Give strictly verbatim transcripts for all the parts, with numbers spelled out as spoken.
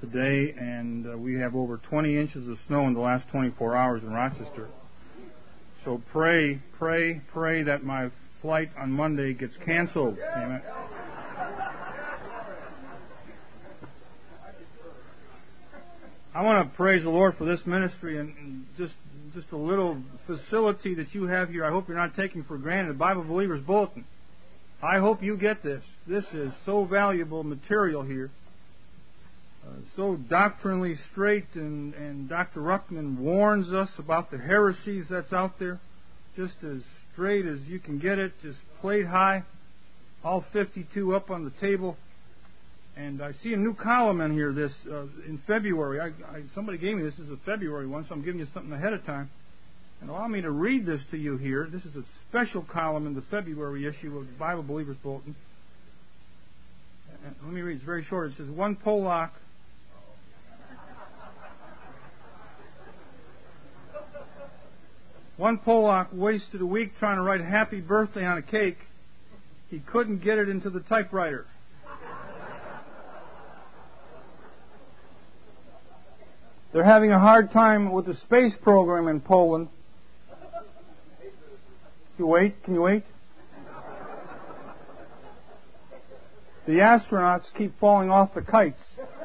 today, and uh, we have over twenty inches of snow in the last twenty-four hours in Rochester. So pray, pray, pray that my flight on Monday gets canceled. Amen. I want to praise the Lord for this ministry and, and just just a little facility that you have here. I hope you're not taking for granted. The Bible Believers Bulletin. I hope you get this. This is so valuable material here. Uh, so doctrinally straight, and, and Doctor Ruckman warns us about the heresies that's out there. Just as straight as you can get it, just plate high. All fifty-two up on the table. And I see a new column in here this uh, in February. I, I, somebody gave me this. This is a February one, so I'm giving you something ahead of time. And allow me to read this to you here. This is a special column in the February issue of the Bible Believers Bulletin. And let me read. It's very short. It says, one Polak One Polak wasted a week trying to write happy birthday on a cake. He couldn't get it into the typewriter. They're having a hard time with the space program in Poland. Can you wait? Can you wait? The astronauts keep falling off the kites.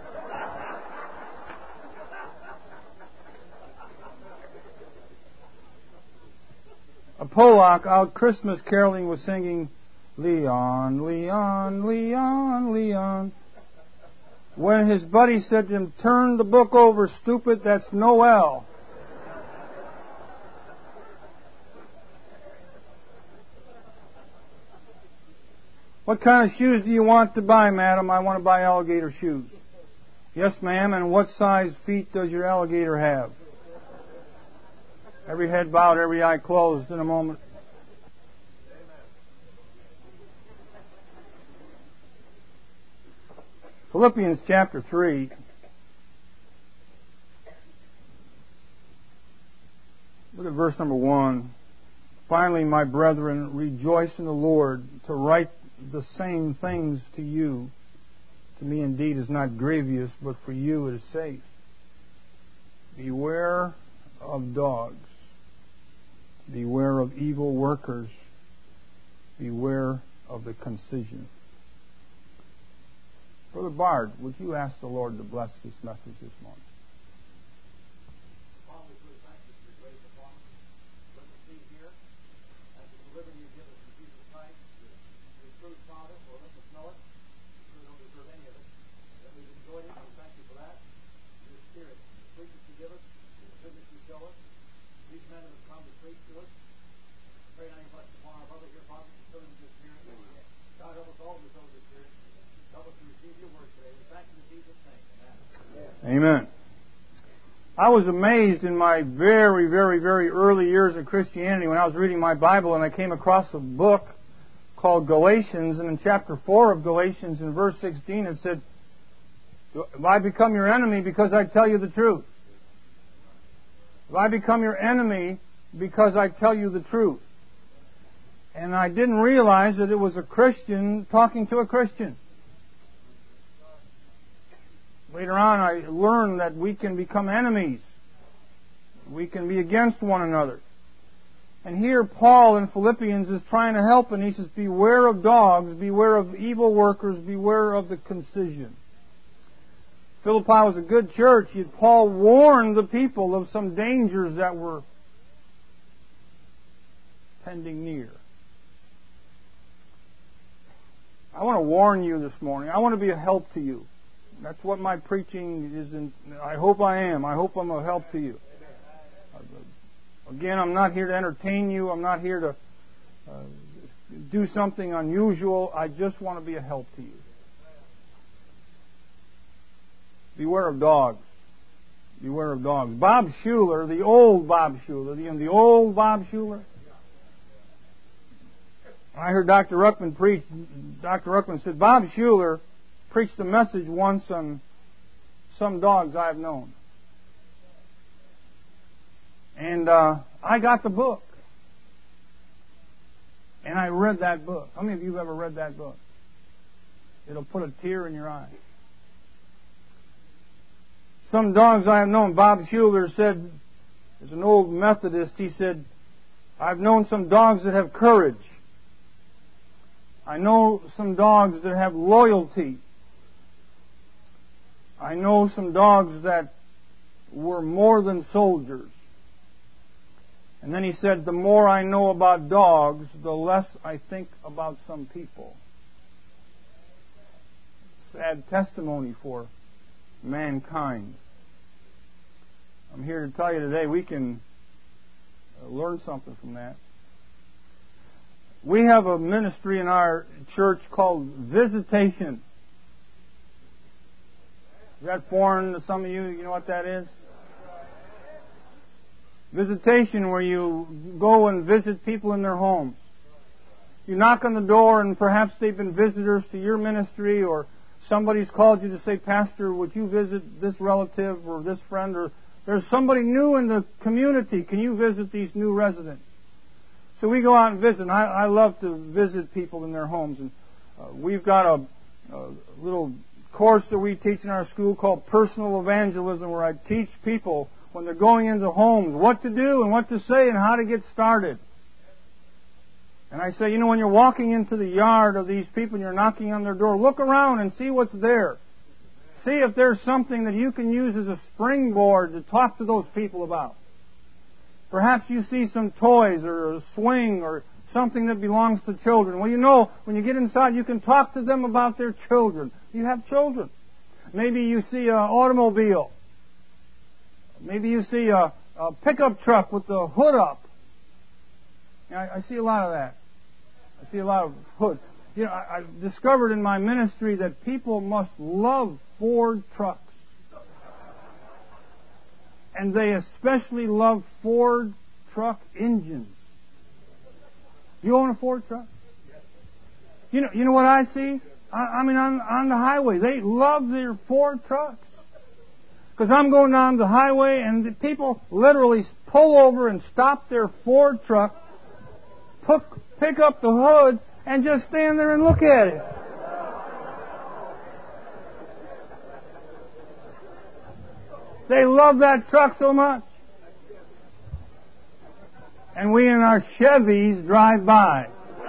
A Polak out Christmas caroling was singing, Leon, Leon, Leon, Leon. When his buddy said to him, turn the book over, stupid, that's Noel. What kind of shoes do you want to buy, madam? I want to buy alligator shoes. Yes, ma'am, and what size feet does your alligator have? Every head bowed, every eye closed in a moment. Philippians chapter three. Look at verse number one. Finally, my brethren, rejoice in the Lord. To write the same things to you, to me indeed is not grievous, but for you it is safe. Beware of dogs. Beware of evil workers. Beware of the concision. Brother Bard, would you ask the Lord to bless this message this morning? Father, we thank you for your grace upon us. Let us see here, as the delivery you give us in Jesus Christ, your truth, Father, for let us know it. We don't deserve any of it. That we've enjoyed it, and we thank you for that. Your Spirit, the fruit that you give us, the goodness you show us. These men have come to preach to us. Pray now you bless upon our brother here, Father, to fill him with your Spirit. God, help us all to fill with your Spirit. Help us to receive your word today. We thank you in Jesus' name. Amen. Amen. I was amazed in my very, very, very early years of Christianity when I was reading my Bible and I came across a book called Galatians, and in chapter four of Galatians in verse sixteen it said, "If I become your enemy because I tell you the truth." If I become your enemy because I tell you the truth. And I didn't realize that it was a Christian talking to a Christian. Later on, I learned that we can become enemies. We can be against one another. And here Paul in Philippians is trying to help, and he says, beware of dogs, beware of evil workers, beware of the concision. Philippi was a good church, yet Paul warned the people of some dangers that were pending near. I want to warn you this morning. I want to be a help to you. That's what my preaching is. In, I hope I am. I hope I'm a help to you. Again, I'm not here to entertain you. I'm not here to uh, do something unusual. I just want to be a help to you. Beware of dogs. Beware of dogs. Bob Schuller, the old Bob Schuller, the, the old Bob Schuller. I heard Doctor Ruckman preach. Doctor Ruckman said, Bob Schuller preached a message once on some dogs I've known. And uh, I got the book. And I read that book. How many of you have ever read that book? It'll put a tear in your eye. Some dogs I have known, Bob Schuler said, as an old Methodist, he said, I've known some dogs that have courage. I know some dogs that have loyalty. I know some dogs that were more than soldiers. And then he said, the more I know about dogs, the less I think about some people. Sad testimony for mankind. I'm here to tell you today we can learn something from that. We have a ministry in our church called Visitation. Is that foreign to some of you? You know what that is? Visitation, where you go and visit people in their homes. You knock on the door and perhaps they've been visitors to your ministry, or somebody's called you to say, Pastor, would you visit this relative or this friend, or there's somebody new in the community. Can you visit these new residents? So we go out and visit. And I, I love to visit people in their homes. And uh, we've got a, a little course that we teach in our school called Personal Evangelism, where I teach people when they're going into homes what to do and what to say and how to get started. And I say, you know, when you're walking into the yard of these people and you're knocking on their door, look around and see what's there. See if there's something that you can use as a springboard to talk to those people about. Perhaps you see some toys or a swing or something that belongs to children. Well, you know, when you get inside, you can talk to them about their children. You have children. Maybe you see an automobile. Maybe you see a, a pickup truck with the hood up. You know, I, I see a lot of that. I see a lot of hoods. You know, I, I've discovered in my ministry that people must love Ford trucks. And they especially love Ford truck engines. You own a Ford truck? You know, you know what I see? I, I mean, on, on the highway, they love their Ford trucks. Because I'm going down the highway and the people literally pull over and stop their Ford truck, pick, pick up the hood, and just stand there and look at it. They love that truck so much. And we in our Chevys drive by.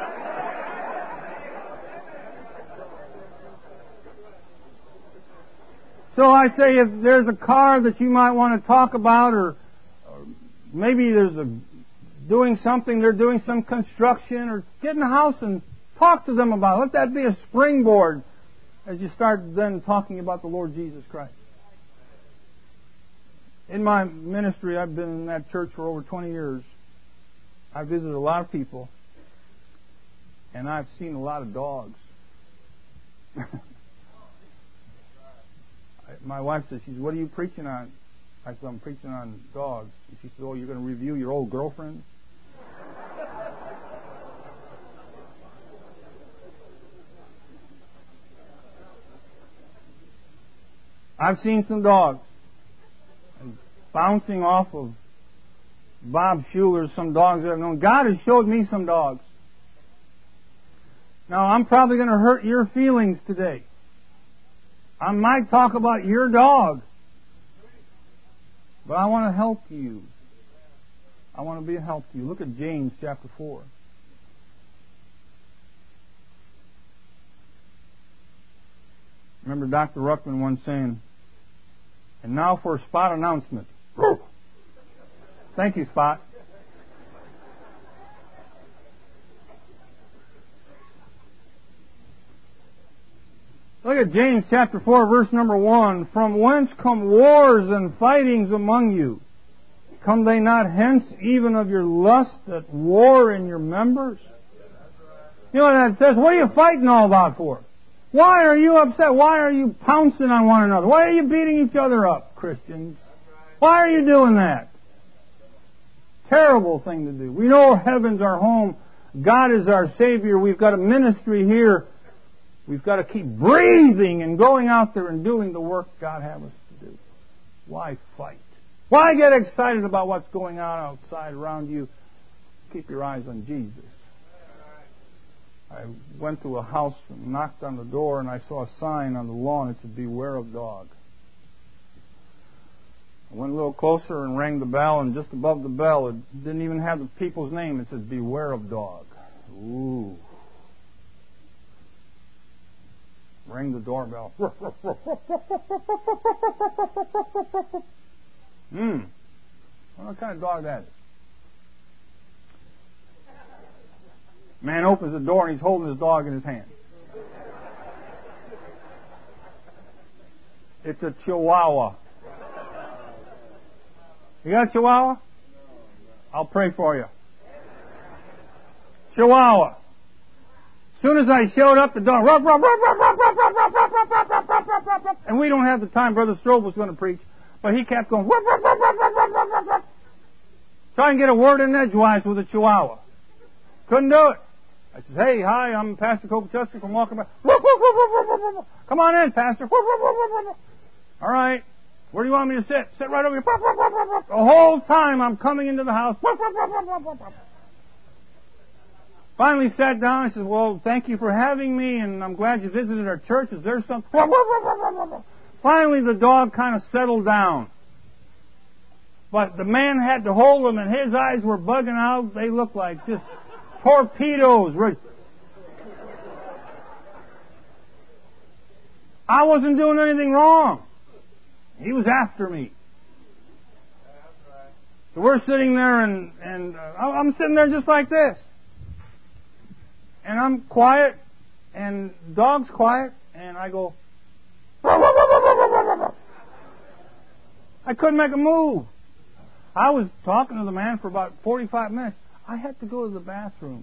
So I say, if there's a car that you might want to talk about, or, or maybe there's a doing something, they're doing some construction, or get in the house and talk to them about it. Let that be a springboard as you start then talking about the Lord Jesus Christ. In my ministry, I've been in that church for over twenty years. I visited a lot of people, and I've seen a lot of dogs. My wife says, she says, what are you preaching on? I said, I'm preaching on dogs. And she said, oh, you're going to review your old girlfriend? I've seen some dogs. And bouncing off of Bob Schuler, some dogs that I've known. God has showed me some dogs. Now, I'm probably going to hurt your feelings today. I might talk about your dog. But I want to help you. I want to be a help to you. Look at James chapter four. Remember Doctor Ruckman once saying, and now for a Spot announcement. Thank you, Spot. Look at James chapter four, verse number one. From whence come wars and fightings among you? Come they not hence even of your lust at war in your members? You know what that says? What are you fighting all about for? Why are you upset? Why are you pouncing on one another? Why are you beating each other up, Christians? Why are you doing that? Terrible thing to do. We know heaven's our home. God is our Savior. We've got a ministry here. We've got to keep breathing and going out there and doing the work God has us to do. Why fight? Why get excited about what's going on outside around you? Keep your eyes on Jesus. I went to a house and knocked on the door, and I saw a sign on the lawn that said, beware of dog. I went a little closer and rang the bell, and just above the bell, it didn't even have the people's name. It said, "Beware of dog." Ooh. Rang the doorbell. Hmm. What kind of dog that is? Man opens the door and he's holding his dog in his hand. It's a Chihuahua. You got a Chihuahua? I'll pray for you. Chihuahua. As soon as I showed up, the dog, ruff, ruff, ruff, ruff, ruff, ruff, ruff, ruff, ruff, ruff, ruff, ruff, ruff, ruff, ruff. And we don't have the time. Brother Strobe was going to preach, but he kept going, ruff, ruff, ruff, ruff, ruff, ruff, ruff, ruff, ruff. Try and get a word in edgewise with a Chihuahua. Couldn't do it. I said, "Hey, hi, I'm Pastor Kopachuski from Walking By." Ruff, ruff, ruff, ruff, ruff, ruff, ruff. "Come on in, Pastor." Ruff, ruff, ruff, ruff, ruff. "All right. Where do you want me to sit?" "Sit right over here." Ruff, ruff, ruff, ruff, ruff. The whole time I'm coming into the house. Ruff, ruff, ruff, ruff, ruff, ruff, ruff. Finally sat down. I said, "Well, thank you for having me, and I'm glad you visited our church. Is there something?" Finally, the dog kind of settled down. But the man had to hold him, and his eyes were bugging out. They looked like just torpedoes. I wasn't doing anything wrong. He was after me. So we're sitting there, and, and uh, I'm sitting there just like this. And I'm quiet, and the dog's quiet, and I go, I couldn't make a move. I was talking to the man for about forty-five minutes. I had to go to the bathroom.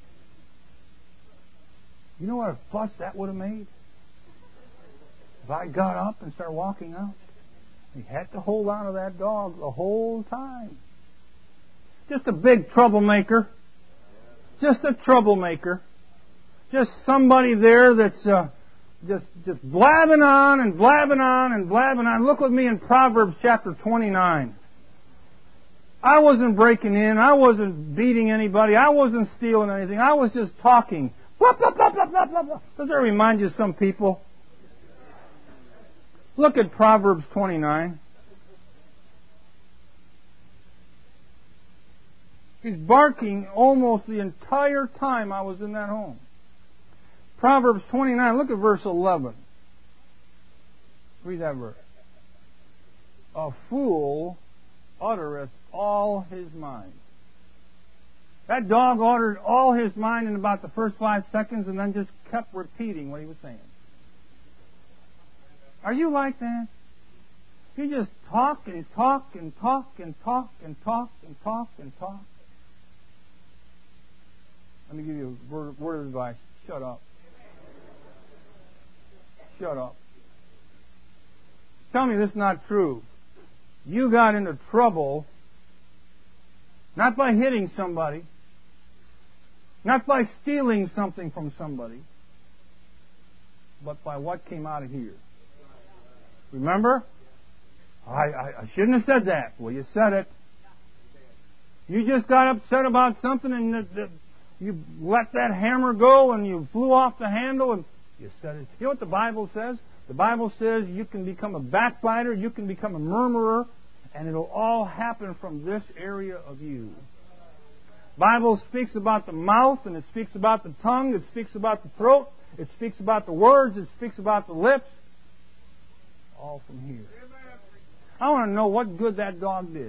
You know what a fuss that would have made? If I got up and started walking out. He had to hold on to that dog the whole time. Just a big troublemaker. Just a troublemaker. Just somebody there that's uh, just just blabbing on and blabbing on and blabbing on. Look with me in Proverbs chapter twenty-nine. I wasn't breaking in. I wasn't beating anybody. I wasn't stealing anything. I was just talking. Blah, blah, blah, blah, blah, blah, blah. Does that remind you of some people? Look at Proverbs twenty-nine. He's barking almost the entire time I was in that home. Proverbs twenty-nine, look at verse eleven. Read that verse. "A fool uttereth all his mind." That dog uttered all his mind in about the first five seconds and then just kept repeating what he was saying. Are you like that? You just talk and talk and talk and talk and talk and talk and talk. Let me give you a word, word of advice. Shut up. Shut up. Tell me this is not true. You got into trouble not by hitting somebody, not by stealing something from somebody, but by what came out of here. Remember? I, I, I shouldn't have said that. Well, you said it. You just got upset about something and the, the, you let that hammer go and you flew off the handle and you said it. You know what the Bible says? The Bible says you can become a backbiter, you can become a murmurer, and it'll all happen from this area of you. The Bible speaks about the mouth, and it speaks about the tongue, it speaks about the throat, it speaks about the words, it speaks about the lips. All from here. I want to know what good that dog did.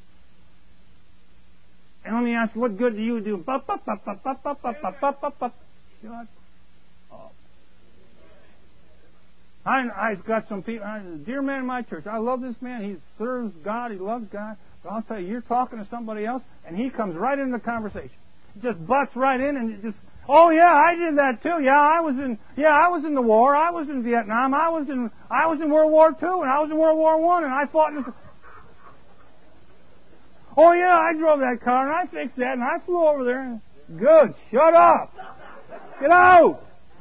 And let me ask you, what good do you do? Shut up. I, I've got some people, I, a dear man in my church, I love this man, he serves God, he loves God, but I'll tell you, you're talking to somebody else, and he comes right into the conversation. He just butts right in and just, "Oh yeah, I did that too. Yeah, I was in, yeah, I was in the war. I was in Vietnam. I was in, I was in World War Two, and I was in World War One, and I fought in this. Oh yeah, I drove that car, and I fixed that, and I flew over there. And, good. Shut up. Get out.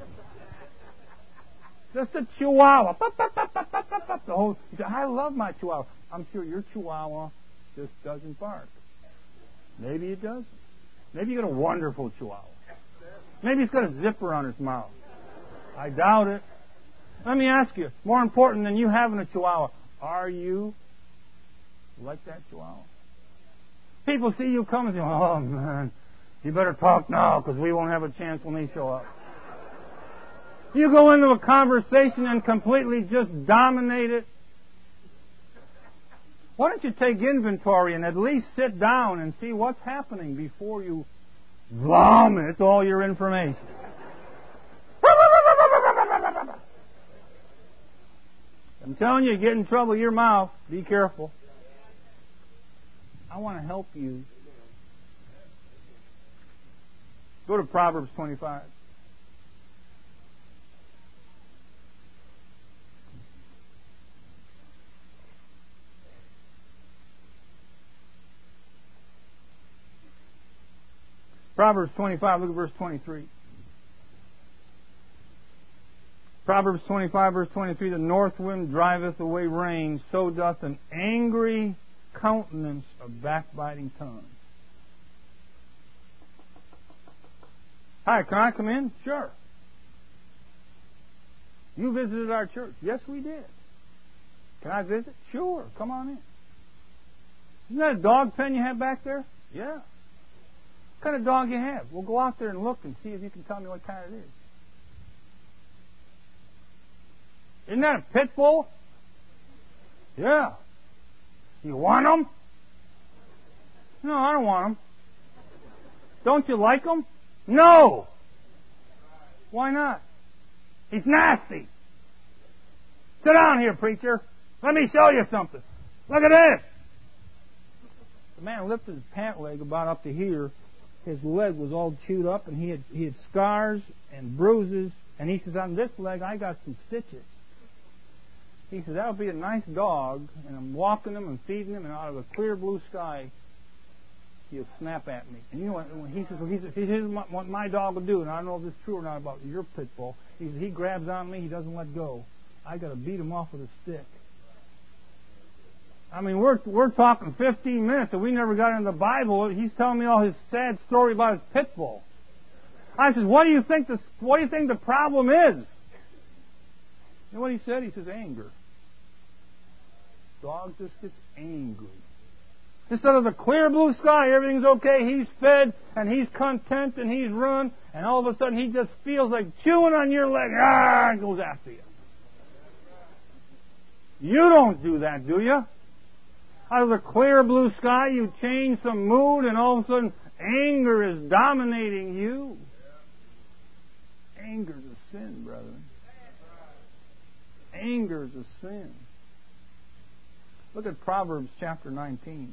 Just a Chihuahua. The whole. He said, "I love my Chihuahua." I'm sure your Chihuahua just doesn't bark. Maybe it does. Maybe you got a wonderful Chihuahua. Maybe he's got a zipper on his mouth. I doubt it. Let me ask you, more important than you having a Chihuahua, are you You like that, Chihuahua? People see you come and say, oh, man, you better talk now because we won't have a chance when they show up. You go into a conversation and completely just dominate it. Why don't you take inventory and at least sit down and see what's happening before you vomit all your information? I'm telling you, you get in trouble with your mouth. Be careful. I want to help you. Go to Proverbs twenty-five. Proverbs twenty-five, look at verse twenty-three. Proverbs twenty-five, verse twenty-three, the north wind driveth away rain, so doth an angry countenance a backbiting tongue. Hi, can I come in? Sure. You visited our church. Yes, we did. Can I visit? Sure. Come on in. Isn't that a dog pen you have back there? Yeah. What kind of dog you have? We'll go out there and look and see if you can tell me what kind it is. Isn't that a pit bull? Yeah. You want them? No, I don't want them. Don't you like them? No. Why not? He's nasty. Sit down here, preacher. Let me show you something. Look at this. The man lifted his pant leg about up to here. His leg was all chewed up, and he had he had scars and bruises. And he says, on this leg, I got some stitches. He says, that'll be a nice dog, and I'm walking him and feeding him, and out of a clear blue sky, he'll snap at me. And you know what? When he says, well, he says, here's what my dog will do, and I don't know if this is true or not about your pit bull. He says, he grabs on me, he doesn't let go. I got to beat him off with a stick. I mean, we're we're talking fifteen minutes, and we never got into the Bible. He's telling me all his sad story about his pit bull. I said, what do you think the what do you think the problem is? You know what he said? He says, anger. Dog just gets angry. Instead of the clear blue sky, everything's okay, he's fed, and he's content, and he's run, and all of a sudden he just feels like chewing on your leg, ah, and goes after you. You don't do that, do you? Out of the clear blue sky, you change some mood, and all of a sudden, anger is dominating you. Anger is a sin, brethren. Anger is a sin. Look at Proverbs chapter nineteen.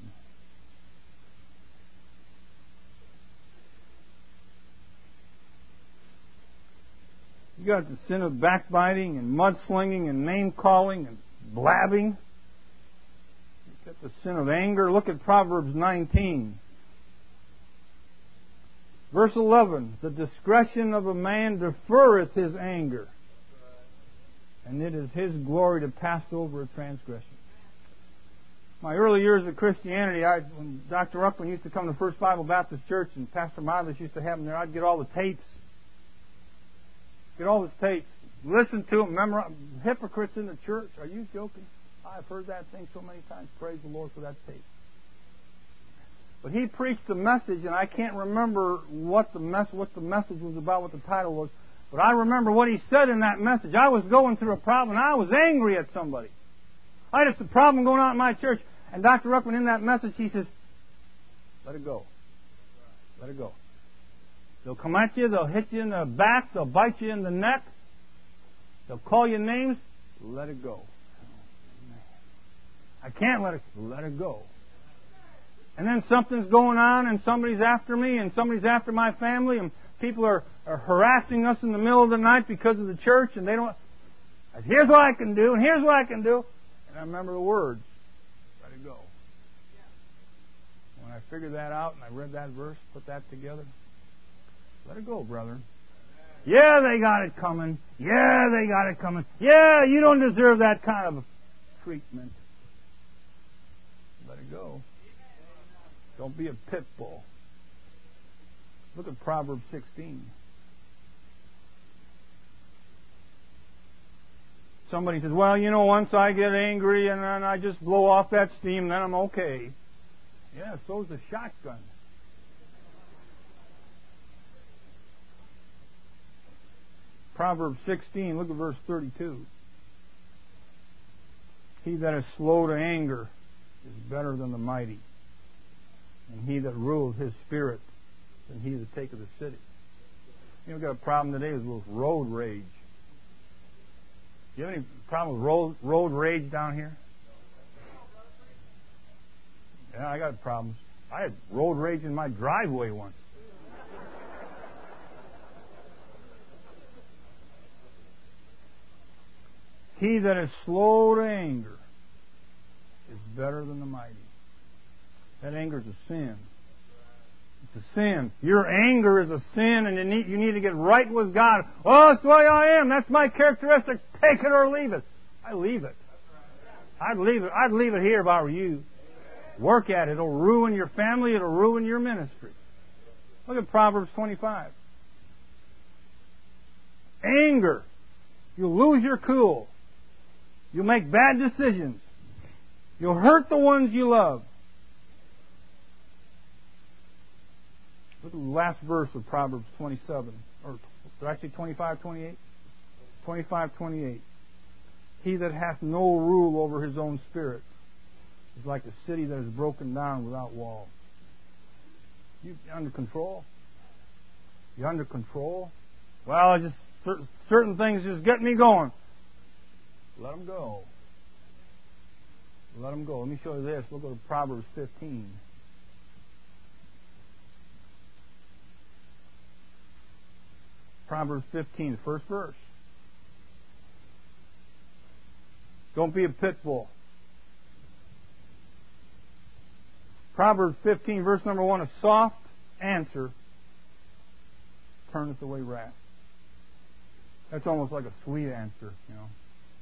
You got the sin of backbiting and mudslinging and name-calling and blabbing. You got the sin of anger. Look at Proverbs nineteen. Verse eleven. The discretion of a man deferreth his anger, and it is his glory to pass over a transgression. My early years of Christianity, I, when Doctor Ruckman used to come to First Bible Baptist Church and Pastor Milas used to have him there, I'd get all the tapes. Get all his tapes. Listen to them. Memorize. Hypocrites in the church. Are you joking? I've heard that thing so many times. Praise the Lord for that tape. But he preached a message, and I can't remember what the mess, what the message was about, what the title was. But I remember what he said in that message. I was going through a problem, and I was angry at somebody. I had a problem going on in my church. And Doctor Ruckman, in that message, he says, let it go. Let it go. They'll come at you. They'll hit you in the back. They'll bite you in the neck. They'll call you names. Let it go. I can't let it let it go. And then something's going on, and somebody's after me, and somebody's after my family, and people are, are harassing us in the middle of the night because of the church, and they don't. Here's what I can do, and here's what I can do. And I remember the words. Let it go. When I figured that out, and I read that verse, put that together, let it go, brother. Yeah, they got it coming. Yeah, they got it coming. Yeah, you don't deserve that kind of treatment. Let it go. Don't be a pit bull. Look at Proverbs sixteen. Somebody says, well, you know, once I get angry and then I just blow off that steam, then I'm okay. Yeah, so's a shotgun. Proverbs sixteen, look at verse thirty-two. He that is slow to anger is better than the mighty, and he that ruleth his spirit than he that taketh a city. You know, we've got a problem today with road rage. You have any problem with road, road rage down here? Yeah, I got problems. I had road rage in my driveway once. He that is slow to anger is better than the mighty. That anger is a sin. It's a sin. Your anger is a sin, and you need, you need to get right with God. Oh, that's the way I am. That's my characteristics. Take it or leave it. I leave it. I'd leave it. I'd leave it here if I were you. Work at it. It'll ruin your family. It'll ruin your ministry. Look at Proverbs twenty-five. Anger. You'll lose your cool. You'll make bad decisions. You'll hurt the ones you love. Look at the last verse of Proverbs twenty-seven. Or actually twenty-five, twenty-eight. twenty-five, twenty-eight. He that hath no rule over his own spirit is like a city that is broken down without walls. You under control? You under control? Well, just certain, certain things just get me going. Let them go. Let them go. Let me show you this. Look at Proverbs fifteen. Proverbs fifteen, the first verse. Don't be a pit bull. Proverbs fifteen, verse number one. A soft answer turneth away wrath. That's almost like a sweet answer, you know.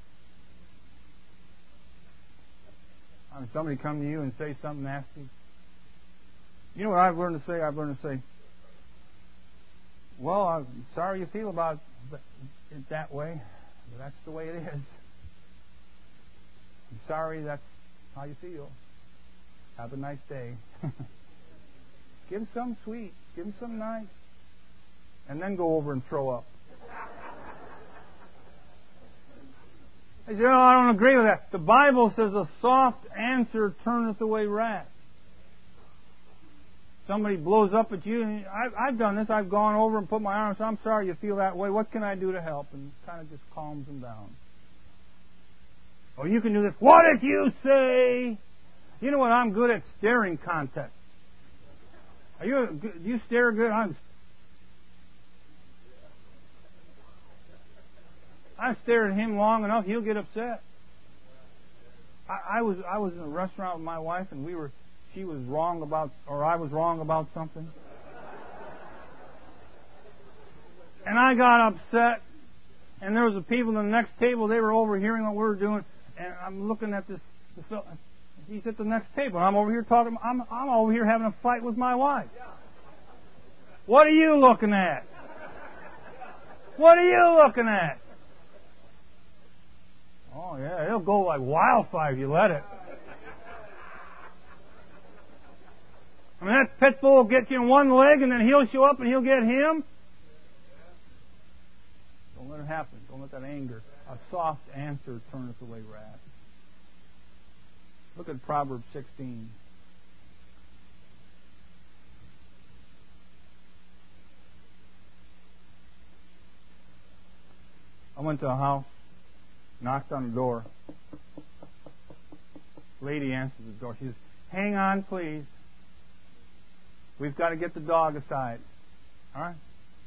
I mean, somebody come to you and say something nasty. You know what I've learned to say? I've learned to say, well, I'm sorry you feel about it that way, but that's the way it is. I'm sorry that's how you feel. Have a nice day. Give them something sweet. Give them something nice. And then go over and throw up. I say, oh, I don't agree with that. The Bible says a soft answer turneth away wrath. Somebody blows up at you, and I've, I've done this. I've gone over and put my arms. I'm sorry you feel that way. What can I do to help? And kind of just calms them down. Or you can do this. What did you say? You know what? I'm good at staring contests. Are you? Do you stare good? I'm. I stare at him long enough, he'll get upset. I, I was I was in a restaurant with my wife, and we were. She was wrong about, or I was wrong about something. And I got upset, and there was the people in the next table, they were overhearing what we were doing, and I'm looking at this, this fellow, he's at the next table, and I'm over here talking, I'm, I'm over here having a fight with my wife. What are you looking at? What are you looking at? Oh yeah, it'll go like wildfire if you let it. I mean, that pit bull will get you in one leg, and then he'll show up and he'll get him. Don't let it happen. Don't let that anger. A soft answer turneth away wrath. Look at Proverbs sixteen. I went to a house, knocked on the door. Lady answers the door. She says, "Hang on, please. We've got to get the dog aside." All right.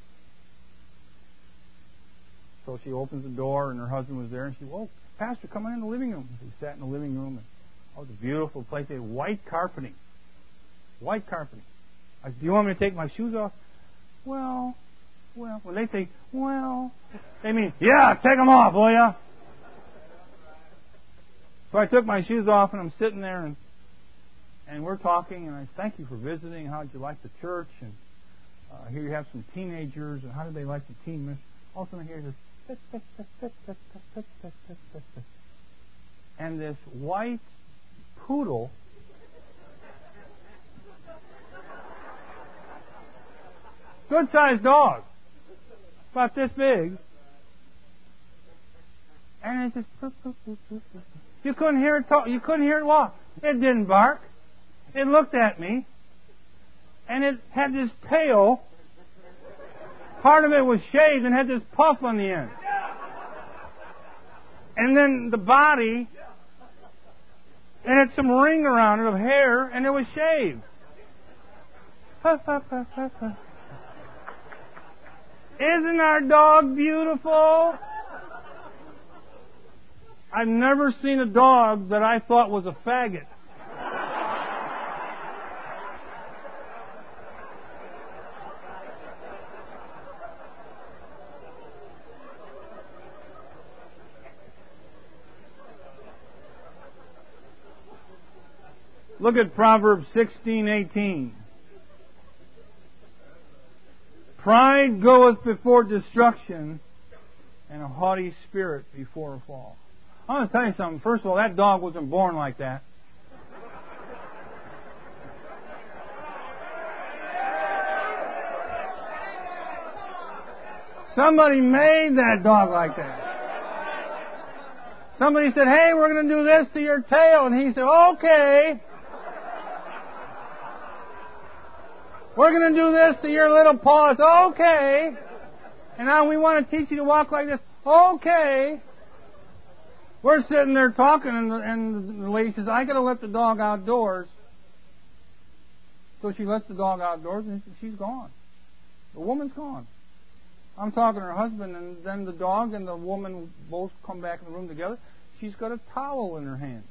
So she opens the door, and her husband was there, and she, "Whoa, Pastor, come on in the living room." So he sat in the living room, and oh, it was a beautiful place. They had white carpeting. White carpeting. I said, "Do you want me to take my shoes off?" Well, well, when they say, well, they mean, yeah, take them off, will ya? So I took my shoes off, and I'm sitting there, and And we're talking, and I thank you for visiting. How did you like the church? And uh, here you have some teenagers, and how did they like the teen ministry? All of a sudden I hear this, And this white poodle good sized dog, about this big, and it just you couldn't hear it talk, you couldn't hear it walk. It didn't bark. It looked at me, and it had this tail. Part of it was shaved and had this puff on the end. And then the body, and had some ring around it of hair, and it was shaved. Isn't our dog beautiful? I've never seen a dog that I thought was a faggot. Look at Proverbs sixteen eighteen. Pride goeth before destruction, and a haughty spirit before a fall. I want to tell you something. First of all, that dog wasn't born like that. Somebody made that dog like that. Somebody said, "Hey, we're going to do this to your tail," and he said, "Okay." We're going to do this to your little paws. Okay. And now we want to teach you to walk like this. Okay. We're sitting there talking, and the, and the lady says, "I got to let the dog outdoors." So she lets the dog outdoors, and she's gone. The woman's gone. I'm talking to her husband, and then the dog and the woman both come back in the room together. She's got a towel in her hand.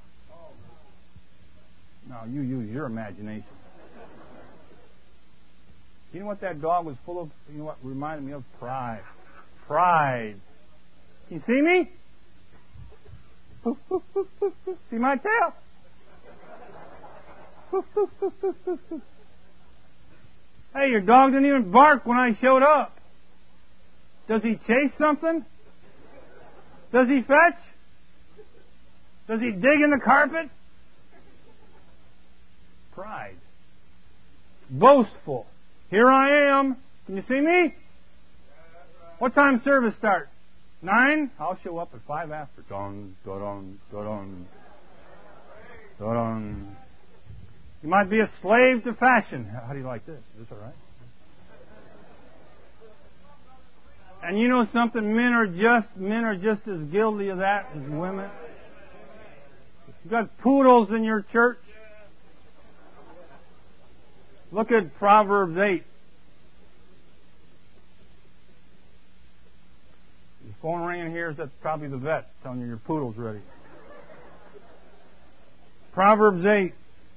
Now, you use your imagination. You know what that dog was full of? You know what reminded me of? Pride. Pride. You see me? See my tail? Hey, your dog didn't even bark when I showed up. Does he chase something? Does he fetch? Does he dig in the carpet? Pride. Boastful. Here I am. Can you see me? What time service start? Nine? I'll show up at five after. Dun, dun, dun, dun, dun. You might be a slave to fashion. How do you like this? Is this all right? And you know something? Men are just men are just as guilty of that as women. You've got poodles in your church. Look at Proverbs eight. Your phone ringing here, that's probably the vet telling you your poodle's ready. Proverbs eight.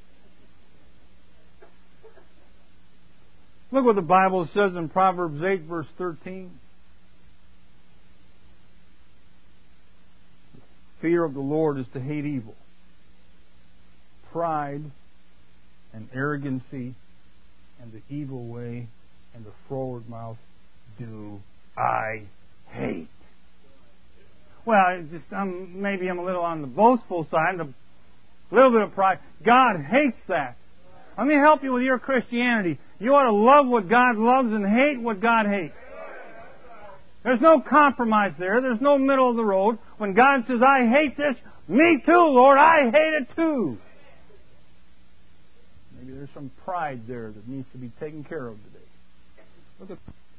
Look what the Bible says in Proverbs eight, verse thirteen. Fear of the Lord is to hate evil. Pride and arrogancy and the evil way and the froward mouth do I hate. Well, it's just um, maybe I'm a little on the boastful side, a little bit of pride. God hates that. Let me help you with your Christianity. You ought to love what God loves and hate what God hates. There's no compromise there. There's no middle of the road. When God says, "I hate this," me too, Lord, I hate it too. Maybe there's some pride there that needs to be taken care of today. Look at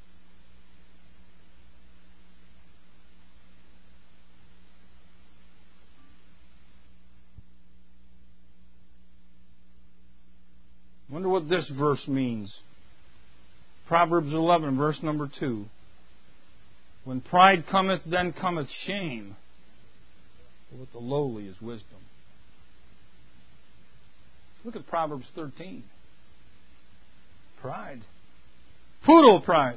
wonder what this verse means. Proverbs eleven, verse number two. When pride cometh, then cometh shame. But with the lowly is wisdom. Look at Proverbs thirteen. Pride. Poodle pride.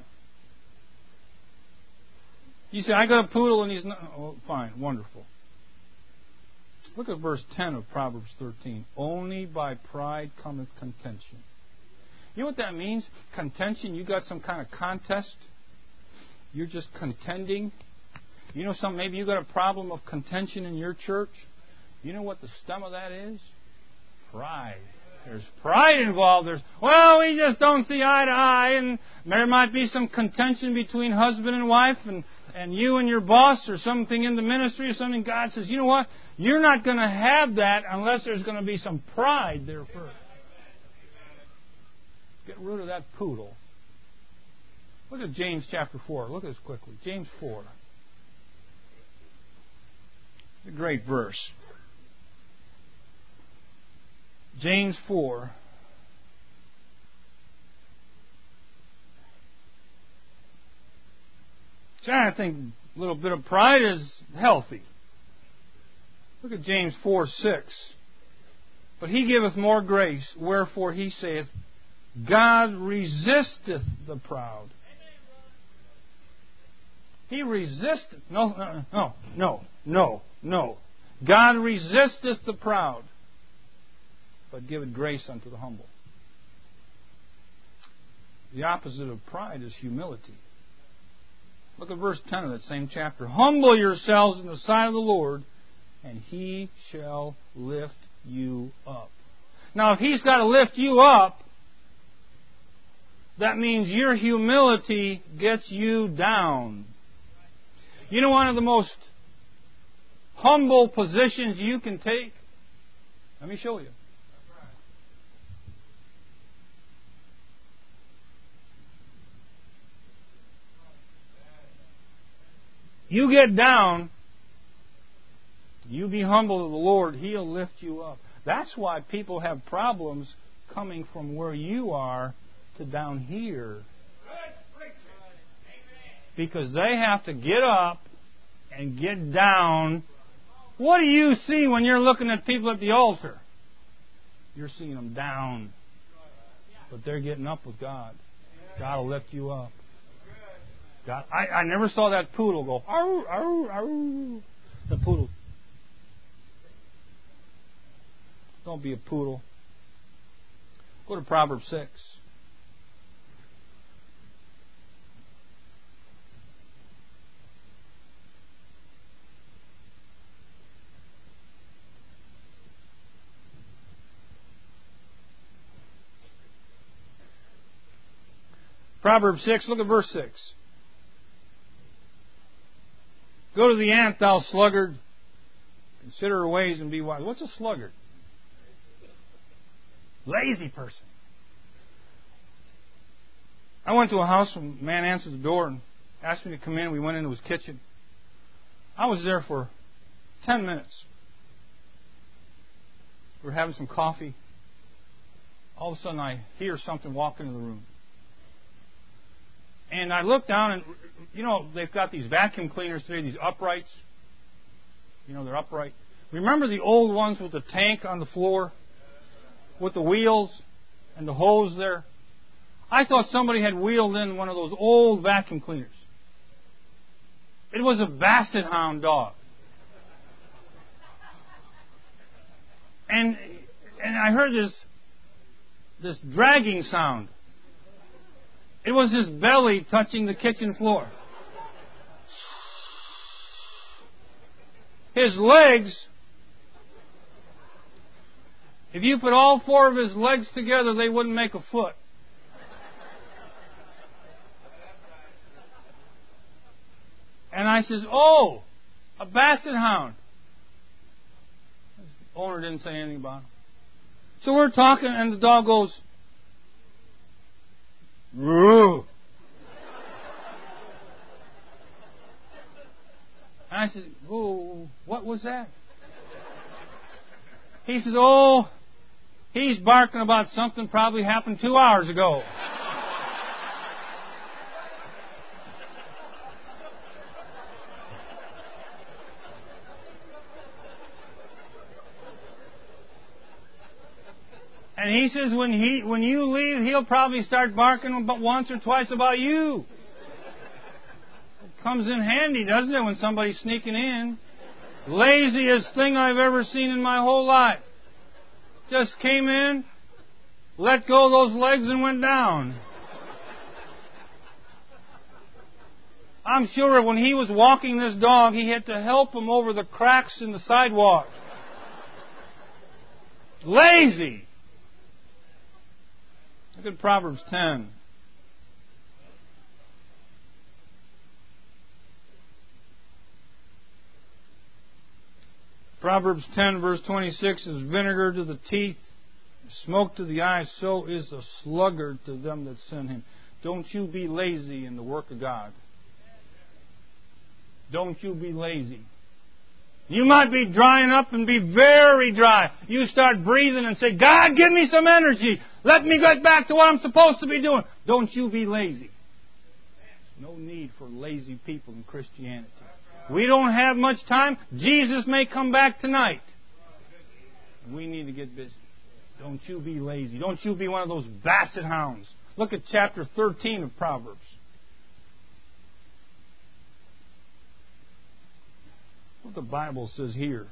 You say, "I got a poodle and he's not..." Oh, fine, wonderful. Look at verse ten of Proverbs thirteen. Only by pride cometh contention. You know what that means? Contention, you got some kind of contest. You're just contending. You know something? Maybe you got a problem of contention in your church. You know what the stem of that is? Pride. There's pride involved. There's, well, we just don't see eye to eye, and there might be some contention between husband and wife, and, and you and your boss, or something in the ministry, or something. God says, you know what? You're not going to have that unless there's going to be some pride there first. Get rid of that poodle. Look at James chapter four. Look at this quickly. James four. It's a great verse. James four. See, I think a little bit of pride is healthy. Look at James four six. But he giveth more grace, wherefore he saith, God resisteth the proud. He resisteth. No, no, no, no, no, no. God resisteth the proud, but giveth grace unto the humble. The opposite of pride is humility. Look at verse ten of that same chapter. Humble yourselves in the sight of the Lord, and He shall lift you up. Now, if He's got to lift you up, that means your humility gets you down. You know one of the most humble positions you can take? Let me show you. You get down, you be humble to the Lord, He'll lift you up. That's why people have problems coming from where you are to down here. Because they have to get up and get down. What do you see when you're looking at people at the altar? You're seeing them down. But they're getting up with God. God will lift you up. God, I, I never saw that poodle go, arr, arr, arr. The poodle. Don't be a poodle. Go to Proverbs six. Proverbs six, look at verse six. Go to the ant, thou sluggard. Consider her ways and be wise. What's a sluggard? Lazy person. I went to a house and a man answered the door and asked me to come in. We went into his kitchen. I was there for ten minutes. We were having some coffee. All of a sudden I hear something walk into the room. And I look down and, you know, they've got these vacuum cleaners today, these uprights. You know, they're upright. Remember the old ones with the tank on the floor? With the wheels and the hose there? I thought somebody had wheeled in one of those old vacuum cleaners. It was a Basset Hound dog. And and I heard this this dragging sound. It was his belly touching the kitchen floor. His legs, if you put all four of his legs together, they wouldn't make a foot. And I says, oh, a Basset Hound. The owner didn't say anything about him. So we're talking, and the dog goes, "Roo." And I said, "Oh, what was that?" He says, "Oh, he's barking about something probably happened two hours ago." And he says, when he when you leave, he'll probably start barking about once or twice about you. It comes in handy, doesn't it, when somebody's sneaking in? Laziest thing I've ever seen in my whole life. Just came in, let go of those legs and went down. I'm sure when he was walking this dog, he had to help him over the cracks in the sidewalk. Lazy. Look at Proverbs ten. Proverbs ten, verse twenty-six, is vinegar to the teeth, smoke to the eyes, so is a sluggard to them that send him. Don't you be lazy in the work of God. Don't you be lazy. You might be drying up and be very dry. You start breathing and say, God, give me some energy. Let me get back to what I'm supposed to be doing. Don't you be lazy. There's no need for lazy people in Christianity. We don't have much time. Jesus may come back tonight. We need to get busy. Don't you be lazy. Don't you be one of those basset hounds. Look at chapter thirteen of Proverbs. What the Bible says here.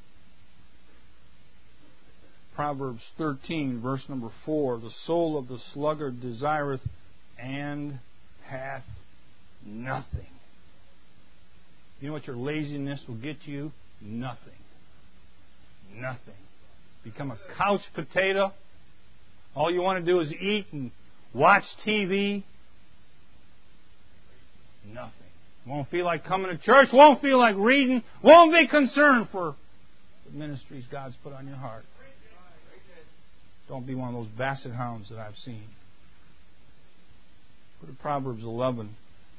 Proverbs thirteen, verse number four. The soul of the sluggard desireth and hath nothing. You know what your laziness will get you? Nothing. Nothing. Become a couch potato. All you want to do is eat and watch T V. Nothing. Won't feel like coming to church. Won't feel like reading. Won't be concerned for the ministries God's put on your heart. Don't be one of those basset hounds that I've seen. Go to Proverbs eleven.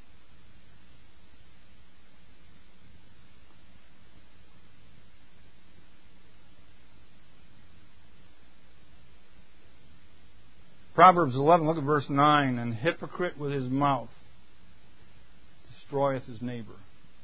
Proverbs eleven, look at verse nine. And hypocrite with his mouth destroyeth his neighbor.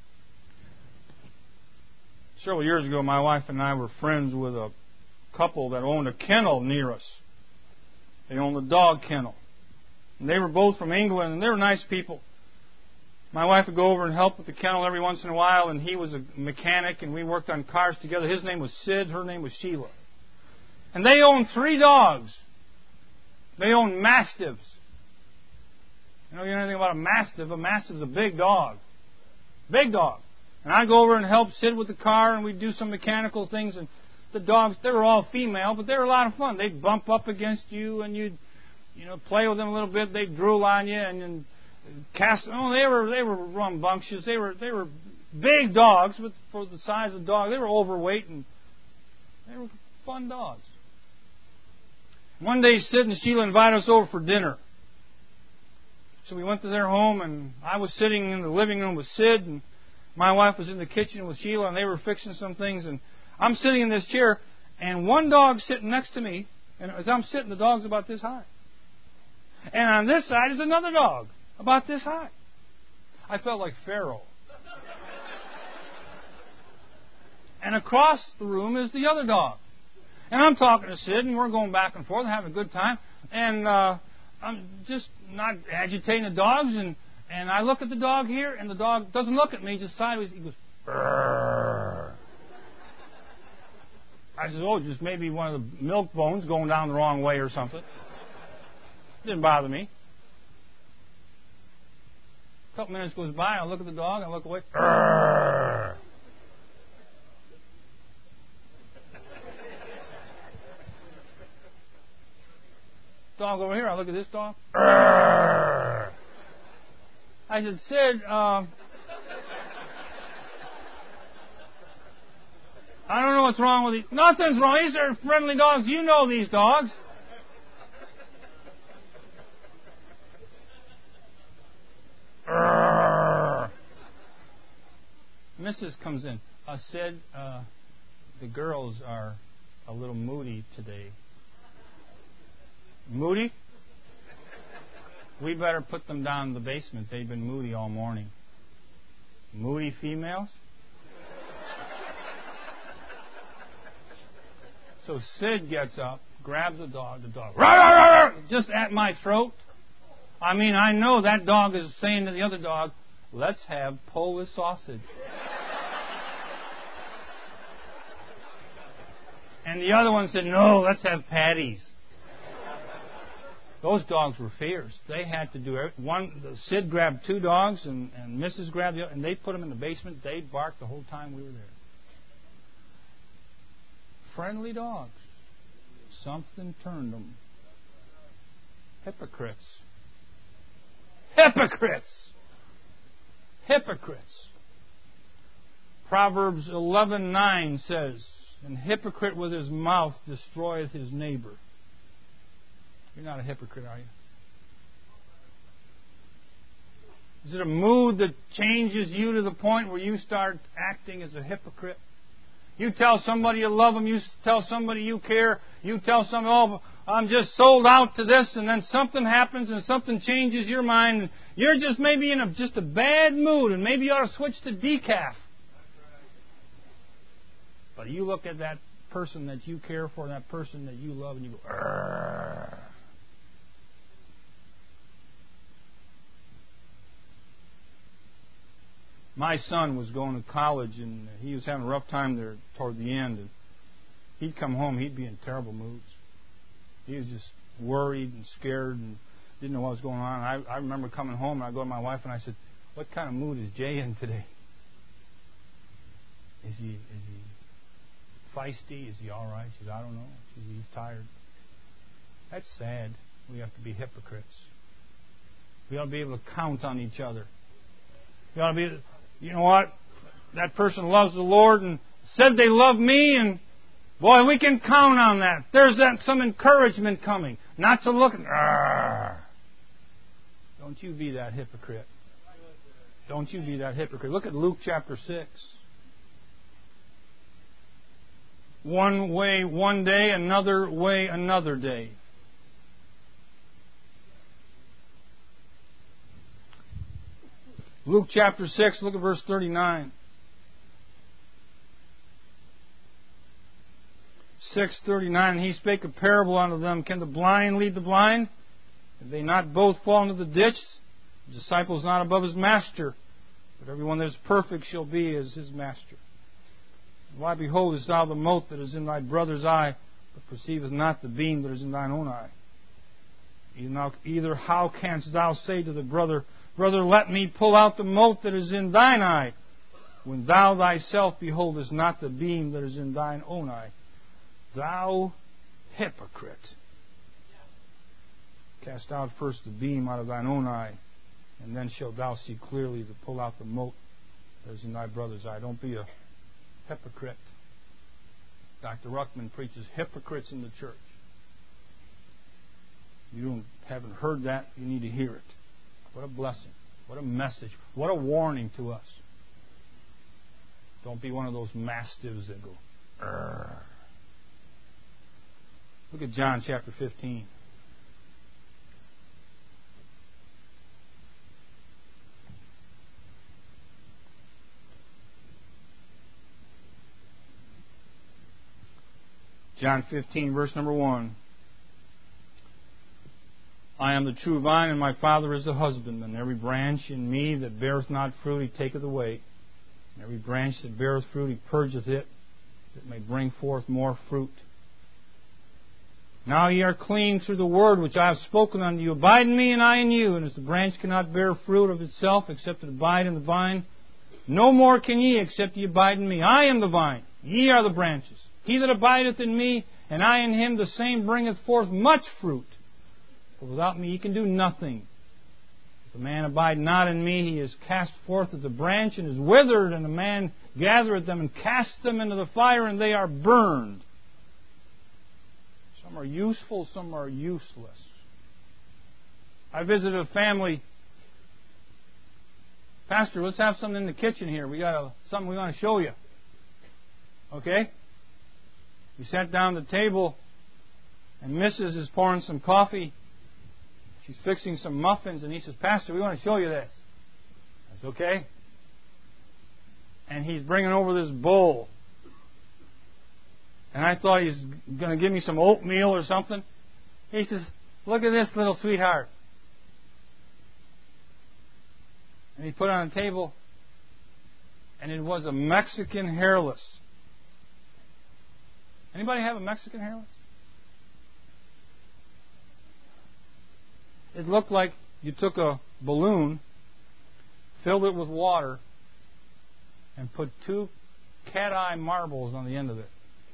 Several years ago, my wife and I were friends with a couple that owned a kennel near us. They owned a dog kennel. And they were both from England, and they were nice people. My wife would go over and help with the kennel every once in a while, and he was a mechanic, and we worked on cars together. His name was Sid, her name was Sheila. And they owned three dogs. They owned mastiffs. You know, you know anything about a mastiff? A mastiff's a big dog. Big dog. And I'd go over and help Sid with the car, and we'd do some mechanical things. And the dogs, they were all female, but they were a lot of fun. They'd bump up against you, and you'd, you know, play with them a little bit. They'd drool on you, and then cast. Oh, they were they were rambunctious. They were they were big dogs, but for the size of the dog, they were overweight, and they were fun dogs. One day, Sid and Sheila invited us over for dinner. So we went to their home, and I was sitting in the living room with Sid, and my wife was in the kitchen with Sheila, and they were fixing some things. And I'm sitting in this chair, and one dog's sitting next to me, and as I'm sitting, the dog's about this high. And on this side is another dog, about this high. I felt like Pharaoh. And across the room is the other dog. And I'm talking to Sid, and we're going back and forth, having a good time. And uh, I'm just not agitating the dogs. And, and I look at the dog here, and the dog doesn't look at me, just sideways. He goes, "Brrr." I said, oh, just maybe one of the milk bones going down the wrong way or something. Didn't bother me. A couple minutes goes by, I look at the dog, I look away. Brrr. Dog over here, I look at this dog. Brrr. I said, Sid, uh, I don't know what's wrong with these. Nothing's wrong. These are friendly dogs. You know these dogs. Brrr. Missus comes in. I said, uh, the girls are a little moody today. Moody? We better put them down in the basement. They've been moody all morning. Moody females? So Sid gets up, grabs the dog, the dog, rawr, rawr, rawr, just at my throat. I mean, I know that dog is saying to the other dog, let's have Polish sausage. And the other one said, no, let's have patties. Those dogs were fierce. They had to do every, one. Sid grabbed two dogs, and, and Missus grabbed the other, and they put them in the basement. They barked the whole time we were there. Friendly dogs. Something turned them. Hypocrites. Hypocrites. Hypocrites. Proverbs eleven nine says, "An hypocrite with his mouth destroyeth his neighbor." You're not a hypocrite, are you? Is it a mood that changes you to the point where you start acting as a hypocrite? You tell somebody you love them, you tell somebody you care, you tell somebody, oh, I'm just sold out to this, and then something happens and something changes your mind, and you're just maybe in a, just a bad mood, and maybe you ought to switch to decaf. But you look at that person that you care for, that person that you love, and you go, Arr. My son was going to college, and he was having a rough time there toward the end. And he'd come home, he'd be in terrible moods. He was just worried and scared and didn't know what was going on. I, I remember coming home, and I go to my wife, and I said, "What kind of mood is Jay in today? Is he is he feisty? Is he all right?" She said, "I don't know." She said, "He's tired." That's sad. We have to be hypocrites. We ought to be able to count on each other. We ought to be... You know what? That person loves the Lord and said they love me, and boy, we can count on that. There's that some encouragement coming. Not to look at, Arr. Don't you be that hypocrite. Don't you be that hypocrite. Look at Luke chapter six. One way one day, another way another day. Luke chapter six, look at verse thirty-nine. six thirty-nine, "And he spake a parable unto them, Can the blind lead the blind? If they not both fall into the ditch, the disciple is not above his master, but everyone that is perfect shall be as his master. Why beholdest thou the mote that is in thy brother's eye, but perceivest not the beam that is in thine own eye? Either how canst thou say to the brother, Brother, let me pull out the mote that is in thine eye, when thou thyself beholdest not the beam that is in thine own eye? Thou hypocrite! Cast out first the beam out of thine own eye, and then shalt thou see clearly to pull out the mote that is in thy brother's eye." Don't be a hypocrite. Doctor Ruckman preaches hypocrites in the church. You don't, haven't heard that, you need to hear it. What a blessing. What a message. What a warning to us. Don't be one of those mastiffs that go, Arr. Look at John chapter fifteen. John fifteen, verse number one. "I am the true vine, and my Father is the husbandman. Every branch in me that beareth not fruit, he taketh away. And every branch that beareth fruit, he purgeth it, that it may bring forth more fruit. Now ye are clean through the word which I have spoken unto you. Abide in me, and I in you. And as the branch cannot bear fruit of itself, except it abide in the vine, no more can ye, except ye abide in me. I am the vine, ye are the branches. He that abideth in me, and I in him, the same bringeth forth much fruit. For without me ye can do nothing. If a man abide not in me, he is cast forth as a branch, and is withered, and a man gathereth them, and casts them into the fire, and they are burned. Some are useful, some are useless." I visited a family. "Pastor, let's have something in the kitchen here. We got a, something we want to show you." Okay? We sat down at the table, and Missus is pouring some coffee. She's fixing some muffins, and he says, "Pastor, we want to show you this." That's okay. And he's bringing over this bowl. And I thought he's going to give me some oatmeal or something. He says, "Look at this little sweetheart." And he put it on the table, and it was a Mexican hairless. Anybody have a Mexican hairless? it looked like you took a balloon, filled it with water, and put two cat-eye marbles on the end of it.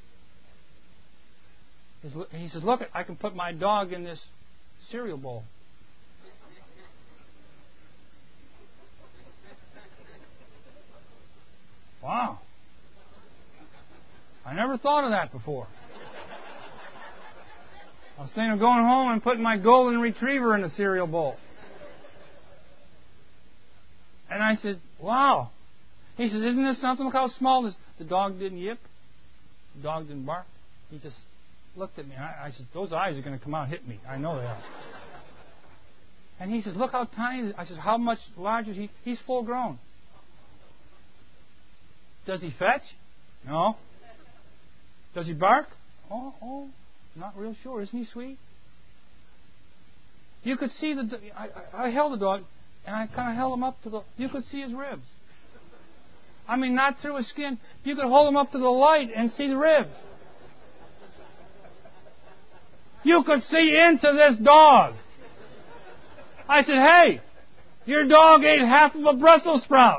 He says, look, I can put my dog in this cereal bowl. Wow. I never thought of that before. I was thinking of going home and putting my golden retriever in a cereal bowl. And I said, wow. He says, isn't this something? Look how small this. The dog didn't yip. The dog didn't bark. He just looked at me. And I, I said, those eyes are going to come out and hit me. I know they are. And he says, look how tiny. I said, how much larger is he? He's full grown. Does he fetch? No. Does he bark? Oh, oh, not real sure. Isn't he sweet? You could see the. I, I held the dog, and I kind of held him up to the. You could see his ribs. I mean, not through his skin. You could hold him up to the light and see the ribs. You could see into this dog. I said, hey, your dog ate half of a Brussels sprout.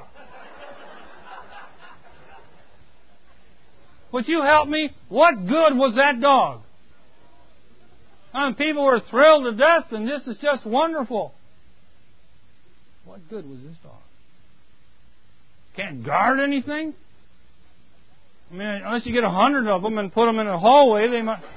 Would you help me? What good was that dog? And people were thrilled to death, and this is just wonderful. What good was this dog? Can't guard anything? I mean, unless you get a hundred of them and put them in a hallway, they might.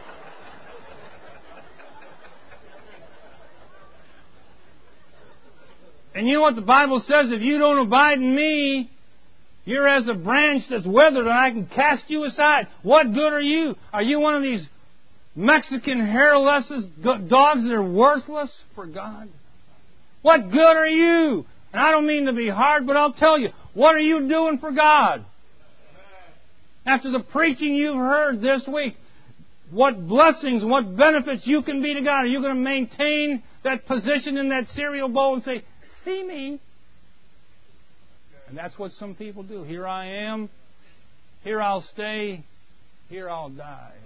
And you know what the Bible says? If you don't abide in me, you're as a branch that's withered, and I can cast you aside. What good are you? Are you one of these Mexican hairless dogs that are worthless for God? What good are you? And I don't mean to be hard, but I'll tell you, what are you doing for God? After the preaching you've heard this week, what blessings, what benefits you can be to God. Are you going to maintain that position in that cereal bowl and say, see me? And that's what some people do. Here I am. Here I'll stay. Here I'll die.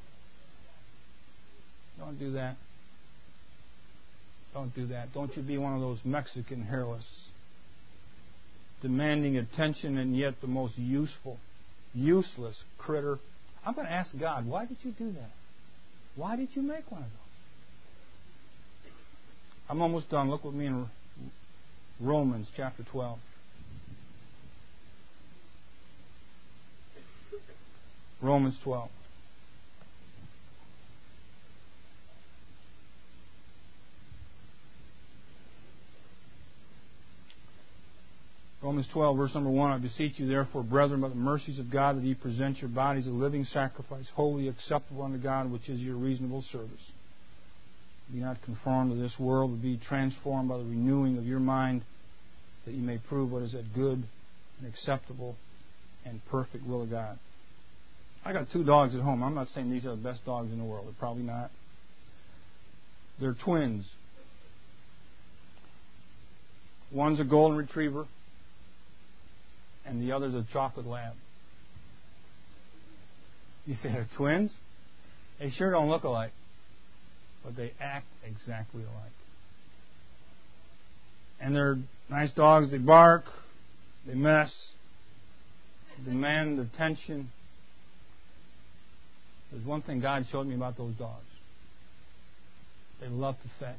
Don't do that. Don't do that. Don't you be one of those Mexican hairless, demanding attention and yet the most useful, useless critter. I'm going to ask God, why did you do that? Why did you make one of those? I'm almost done. Look with me in Romans chapter twelve. Romans twelve. Romans twelve, verse number one, I beseech you, therefore, brethren, by the mercies of God, that ye present your bodies a living sacrifice, wholly acceptable unto God, which is your reasonable service. Be not conformed to this world, but be transformed by the renewing of your mind, that ye may prove what is that good and acceptable and perfect will of God. I got two dogs at home. I'm not saying these are the best dogs in the world. They're probably not. They're twins. One's a golden retriever, and the other's a chocolate lab. You say they're twins? They sure don't look alike, but they act exactly alike. And they're nice dogs. They bark, they mess, they demand attention. There's one thing God showed me about those dogs. They love to fetch.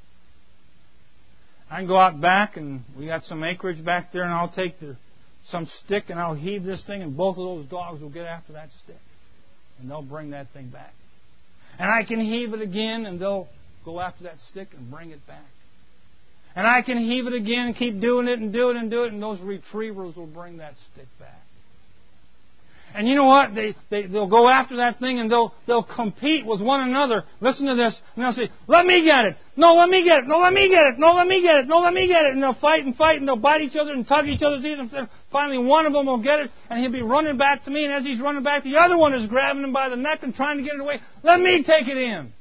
I can go out back, and we got some acreage back there, and I'll take the, some stick and I'll heave this thing, and both of those dogs will get after that stick. And they'll bring that thing back. And I can heave it again, and they'll go after that stick and bring it back. And I can heave it again and keep doing it and do it and do it, and those retrievers will bring that stick back. And you know what? They, they, they'll go after that thing, and they'll, they'll compete with one another. Listen to this. And they'll say, let me get it. No, let me get it. No, let me get it. No, let me get it. No, let me get it. And they'll fight and fight, and they'll bite each other and tug each other's ears. And finally, one of them will get it, and he'll be running back to me. And as he's running back, the other one is grabbing him by the neck and trying to get it away. Let me take it in.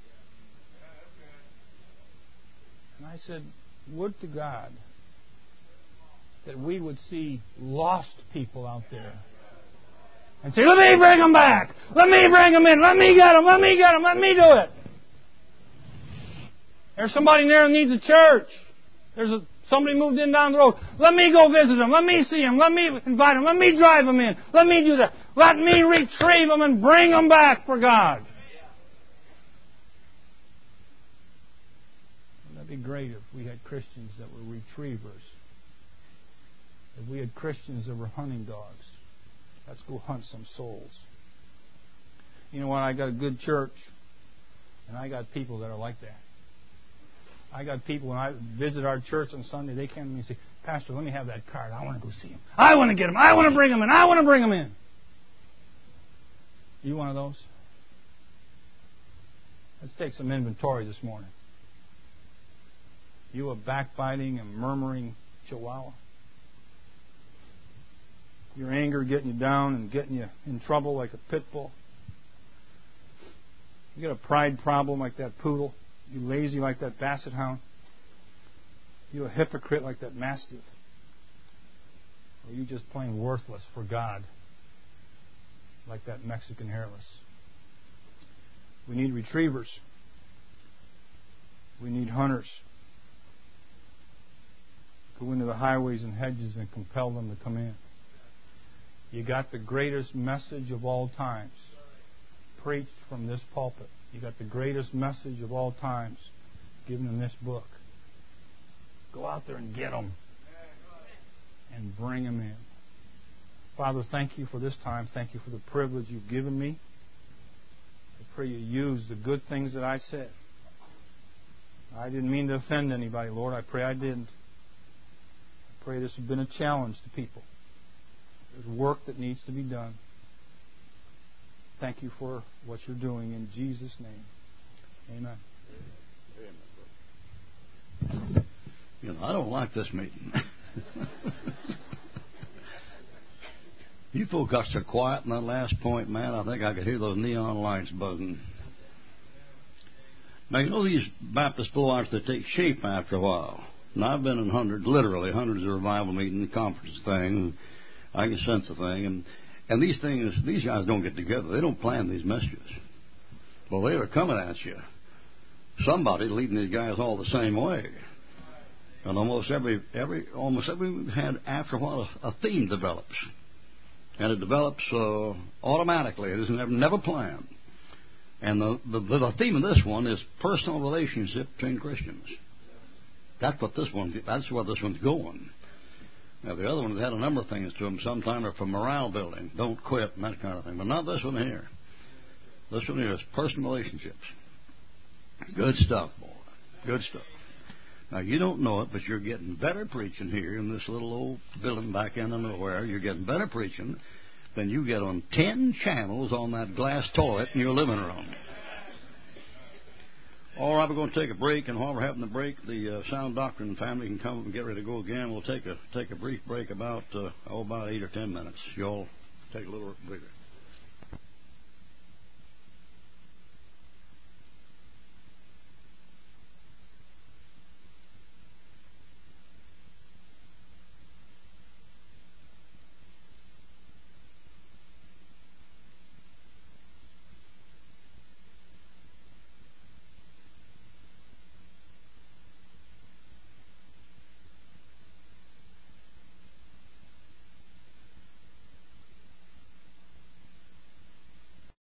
And I said, would to God that we would see lost people out there and say, let me bring them back. Let me bring them in. Let me get them. Let me get them. Let me do it. There's somebody there who needs a church. There's a, somebody moved in down the road. Let me go visit them. Let me see them. Let me invite them. Let me drive them in. Let me do that. Let me retrieve them and bring them back for God. Wouldn't that be great if we had Christians that were retrievers? If we had Christians that were hunting dogs. Let's go hunt some souls. You know what? I got a good church, and I got people that are like that. I got people, when I visit our church on Sunday, they come to me and say, Pastor, let me have that card. I want to go see him. I want to get him. I want to bring him in. I want to bring him in. You one of those? Let's take some inventory this morning. You a backbiting and murmuring chihuahua? Your anger getting you down and getting you in trouble like a pit bull? You got a pride problem like that poodle? You lazy like that basset hound? You a hypocrite like that mastiff? Or you just plain worthless for God like that Mexican hairless? We need retrievers. We need hunters. Go into the highways and hedges and compel them to come in. You got the greatest message of all times preached from this pulpit. You got the greatest message of all times given in this book. Go out there and get them and bring them in. Father, thank you for this time. Thank you for the privilege you've given me. I pray you use the good things that I said. I didn't mean to offend anybody, Lord. I pray I didn't. I pray this has been a challenge to people. There's work that needs to be done. Thank you for what you're doing in Jesus' name. Amen. You know, I don't like this meeting. You folk got so quiet in that last point, man. I think I could hear those neon lights buzzing. Now, you know these Baptist blowouts that take shape after a while. Now, I've been in hundreds, literally hundreds of revival meetings, conference things. I can sense a thing. And, and these things, these guys don't get together. They don't plan these messages. Well, they are coming at you. Somebody leading these guys all the same way. And almost every, every, almost every had, after a while, a, a theme develops. And it develops uh, automatically. It is never, never planned. And the, the, the theme of this one is personal relationship between Christians. That's what this one, that's where this one's going. Now, the other ones had a number of things to them. Sometimes are for morale building, don't quit, and that kind of thing. But not this one here. This one here is personal relationships. Good stuff, boy. Good stuff. Now, you don't know it, but you're getting better preaching here in this little old building back in the nowhere. You're getting better preaching than you get on ten channels on that glass toilet in your living room. All right, we're going to take a break, and while we're having the break, the uh, Sound Doctrine family can come up and get ready to go again. We'll take a take a brief break, about uh, oh, about eight or ten minutes. You all take a little breather.